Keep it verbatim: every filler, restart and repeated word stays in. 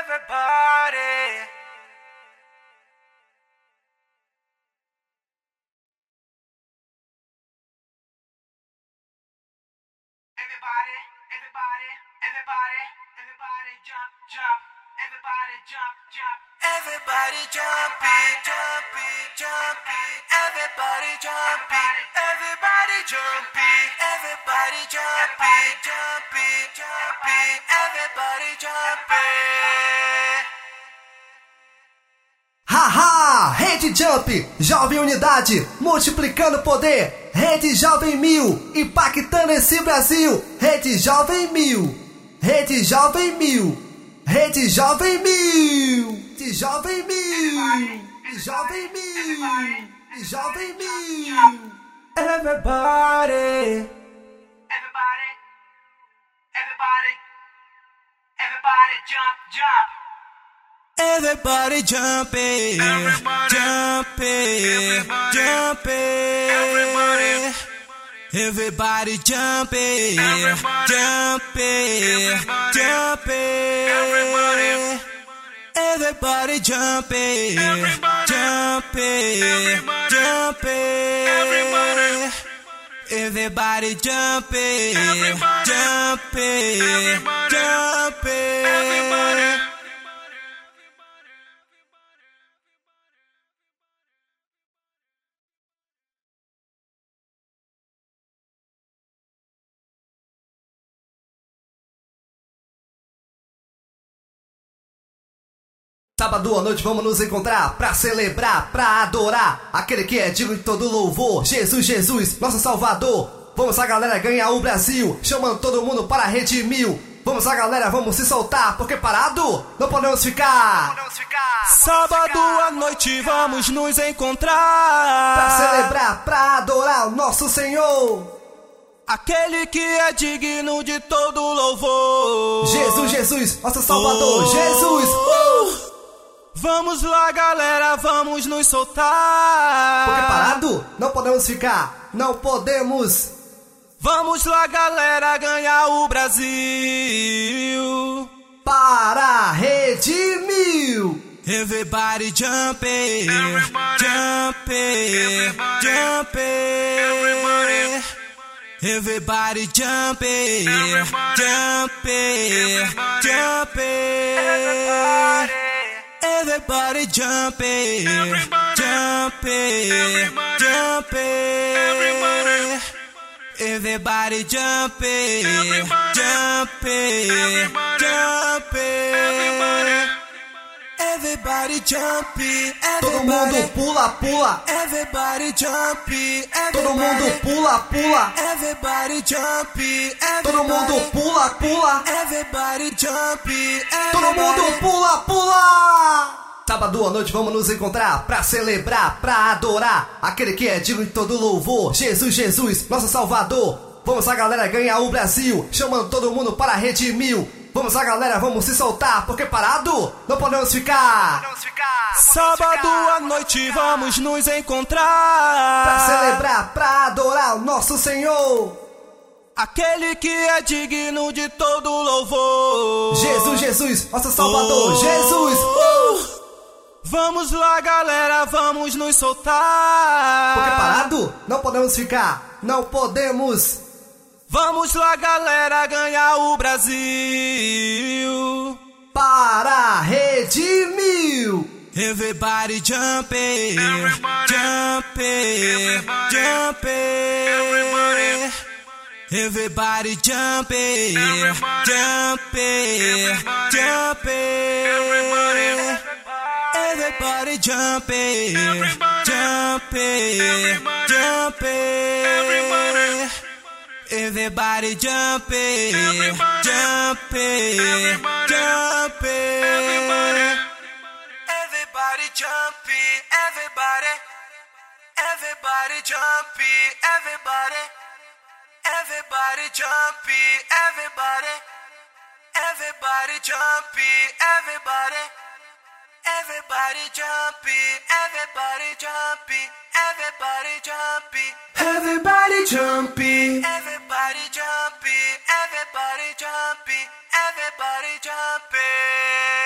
everybody. Everybody, everybody, everybody, everybody jump, jump. Everybody jump, jump. Everybody jumping, jumping, jumping. Everybody jumping, everybody jumping. Everybody jumping, jumping, jumping. Everybody jumping. Haha! Rede Jump, Jovem Unidade, multiplicando poder. Rede Jovem Mil, impactando esse Brasil. Rede Jovem Mil, Rede Jovem Mil, Rede Jovem Mil, de Jovem Mil, de Jovem Mil, de Jovem Mil. Everybody, everybody, everybody, everybody jump, jump. Everybody jumping, jumping, jumping. Everybody jumping, jumping, jumping. Everybody jumping, jumping, jumping. Everybody jumping, jumping, jumping. Sábado à noite vamos nos encontrar pra celebrar, pra adorar aquele que é digno de todo louvor, Jesus, Jesus, nosso Salvador. Vamos a galera ganhar o Brasil, chamando todo mundo para a Rede Mil. Vamos a galera, vamos se soltar, porque parado não podemos ficar. Sábado à noite vamos nos encontrar pra celebrar, pra adorar o nosso Senhor, aquele que é digno de todo louvor. Jesus, Jesus, nosso Salvador, oh, Jesus. Uh! Vamos lá, galera, vamos nos soltar, porque parado não podemos ficar, não podemos. Vamos lá, galera, ganhar o Brasil para a Rede Mil. Everybody jumping, jumping, jumping. Everybody jumping, jumping, jumping. Everybody jumping, jumping, jumping. Everybody jumping, jumping, jumping. Everybody jumping, todo mundo pula, pula. Everybody jumping, todo mundo pula, pula. Everybody jumping, todo mundo pula, pula. Everybody jumping, todo mundo pula, pula. Sábado à noite vamos nos encontrar pra celebrar, pra adorar aquele que é digno de todo louvor, Jesus, Jesus, nosso Salvador. Vamos a galera ganhar o Brasil, chamando todo mundo para a Rede Mil. Vamos a galera, vamos se soltar, porque parado não podemos ficar. Sábado à noite vamos nos encontrar pra celebrar, pra adorar o nosso Senhor, aquele que é digno de todo louvor. Jesus, Jesus, nosso Salvador, oh, Jesus. Uh! Vamos lá, galera, vamos nos soltar, porque parado não podemos ficar, não podemos. Vamos lá, galera, ganhar o Brasil para a Rede Mil. Everybody jumping, jumping, jumping. Everybody jumping, jumping, jumping. Everybody jumping, jumping, jumping. Everybody jumping, jumping, jumping. Everybody jumping, everybody. Everybody jumping, everybody. Everybody jumping, everybody. Everybody jumping, everybody. Everybody jumping, everybody jumping, everybody jumping, everybody jumping, everybody jumping, everybody jumping, everybody jumping.